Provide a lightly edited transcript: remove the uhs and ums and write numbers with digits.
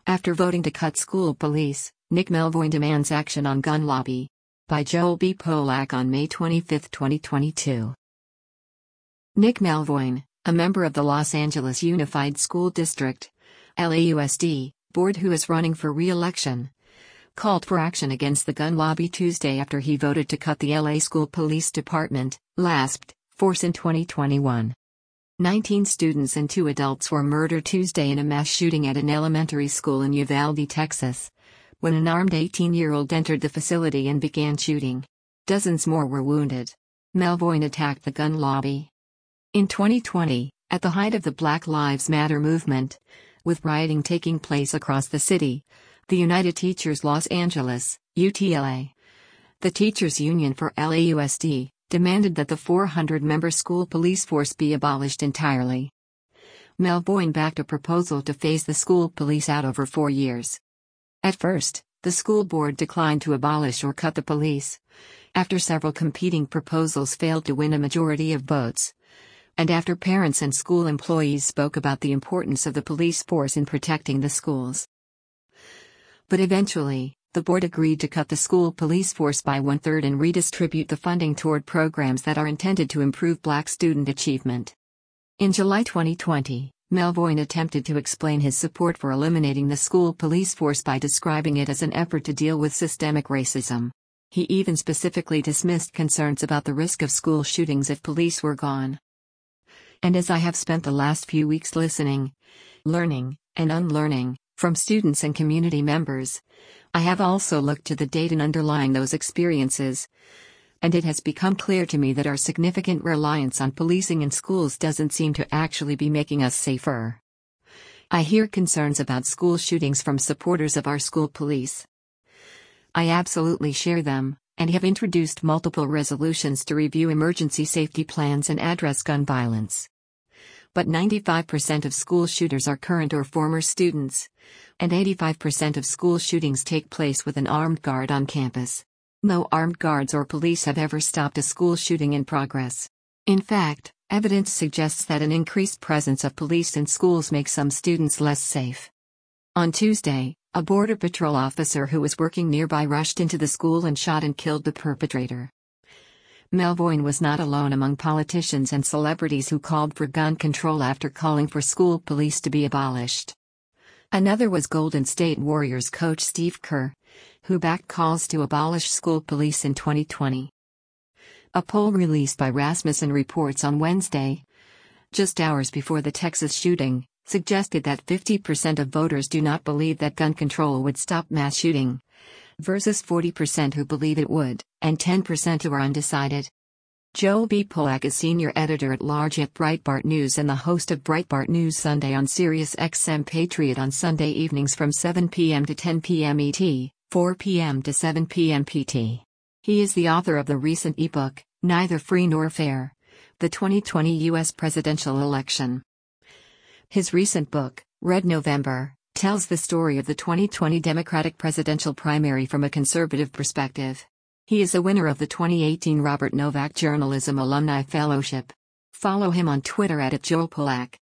After voting to cut school police, Nick Melvoin demands action on gun lobby. By Joel B. Polak on May 25, 2022. Nick Melvoin, a member of the Los Angeles Unified School District (LAUSD) board who is running for re-election, called for action against the gun lobby Tuesday after he voted to cut the LA School Police Department (LASP) force in 2021. 19 students and 2 adults were murdered Tuesday in a mass shooting at an elementary school in Uvalde, Texas, when an armed 18-year-old entered the facility and began shooting. Dozens more were wounded. Melvoin attacked the gun lobby. In 2020, at the height of the Black Lives Matter movement, with rioting taking place across the city, the United Teachers Los Angeles, UTLA, the teachers union for LAUSD, demanded that the 400-member school police force be abolished entirely. Melvoin backed a proposal to phase the school police out over 4 years. At first, the school board declined to abolish or cut the police, after several competing proposals failed to win a majority of votes, and after parents and school employees spoke about the importance of the police force in protecting the schools. But eventually, the board agreed to cut the school police force by 1/3 and redistribute the funding toward programs that are intended to improve Black student achievement. In July 2020, Melvoin attempted to explain his support for eliminating the school police force by describing it as an effort to deal with systemic racism. He even specifically dismissed concerns about the risk of school shootings if police were gone. And as I have spent the last few weeks listening, learning, and unlearning, from students and community members, I have also looked to the data underlying those experiences, and it has become clear to me that our significant reliance on policing in schools doesn't seem to actually be making us safer. I hear concerns about school shootings from supporters of our school police. I absolutely share them, and have introduced multiple resolutions to review emergency safety plans and address gun violence. But 95% of school shooters are current or former students, and 85% of school shootings take place with an armed guard on campus. No armed guards or police have ever stopped a school shooting in progress. In fact, evidence suggests that an increased presence of police in schools makes some students less safe. On Tuesday, a Border Patrol officer who was working nearby rushed into the school and shot and killed the perpetrator. Melvoin was not alone among politicians and celebrities who called for gun control after calling for school police to be abolished. Another was Golden State Warriors coach Steve Kerr, who backed calls to abolish school police in 2020. A poll released by Rasmussen Reports on Wednesday, just hours before the Texas shooting, suggested that 50% of voters do not believe that gun control would stop mass shooting, versus 40% who believe it would, and 10% who are undecided. Joel B. Polak is senior editor-at-large at Breitbart News and the host of Breitbart News Sunday on Sirius XM Patriot on Sunday evenings from 7 p.m. to 10 p.m. ET, 4 p.m. to 7 p.m. PT. He is the author of the recent ebook, Neither Free Nor Fair: The 2020 U.S. Presidential Election. His recent book, Red November, tells the story of the 2020 Democratic presidential primary from a conservative perspective. He is a winner of the 2018 Robert Novak Journalism Alumni Fellowship. Follow him on Twitter @JoelPolak.